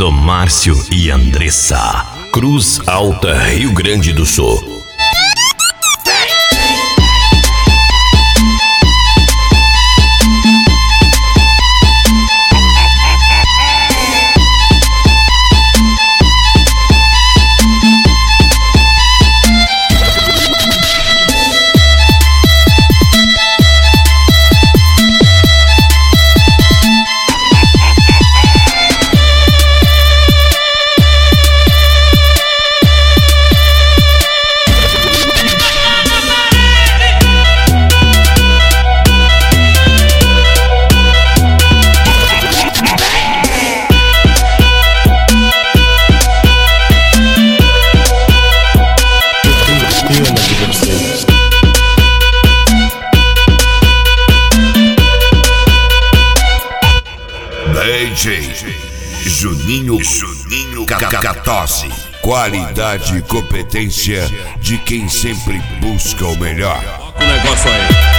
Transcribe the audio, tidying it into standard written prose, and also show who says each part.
Speaker 1: do Márcio e Andressa, Cruz Alta, Rio Grande do Sul.
Speaker 2: DJ Juninho Catose. Qualidade e competência de quem sempre busca o melhor.
Speaker 3: O negócio aí.